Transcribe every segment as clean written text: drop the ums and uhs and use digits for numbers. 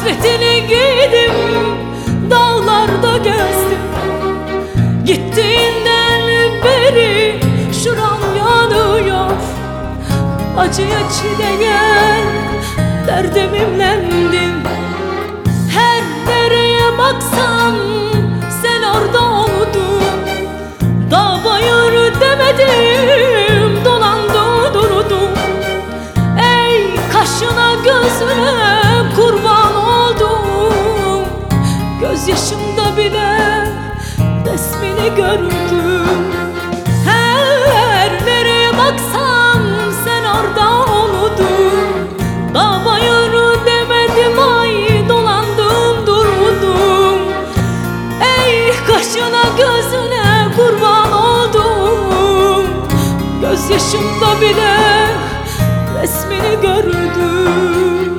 Hasretini giydim, dağlarda gezdim. Gittiğinden beri şuram yanıyor. Acıya çileye derdimimlendim. Her nereye baksam sen orada oldun. Dağ bayır demedim, dolandı durdum. Ey kaşına gözüne kurban oldum. Gözyaşımda bile resmini gördüm. Her nereye baksam sen orada oldun. Dağ bayır demedim, ay dolandım durdum. Ey kaşına gözüne kurban oldum. Gözyaşımda bile resmini gördüm.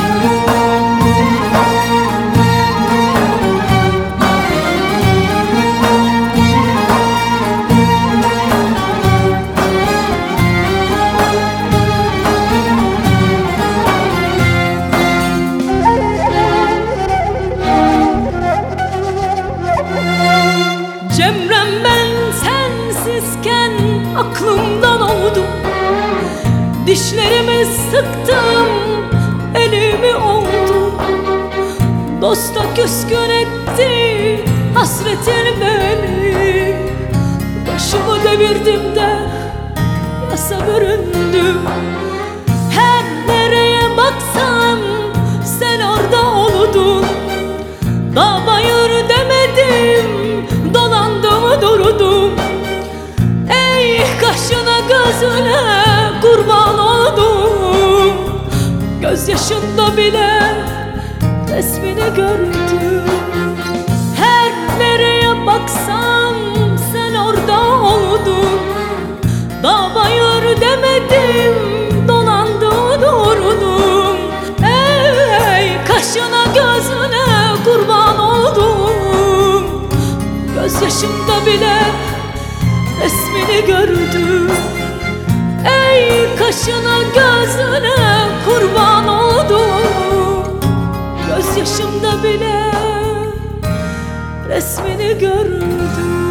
Cemrem ben sensizken aklımdan oldum. Dişlerimi sıktım, elimi oldu. Dosta küskün etti hasretin beni. Başımı devirdim de yasa büründüm. Her nereye baksam sen orada oldun. Dağ bayır demedim, dolandım durdum. Ey kaşına gözüne kurban oldum. Gözyaşımda bile resmini gördüm. Her nereye baksam sen orada oldun. Dağ bayır demedim, dolandım durdum. Ey kaşına gözüne kurban oldum. Gözyaşımda bile resmini gördüm. Ey kaşına gözüne kurban oldum. Gözyaşımda bile resmini gördüm.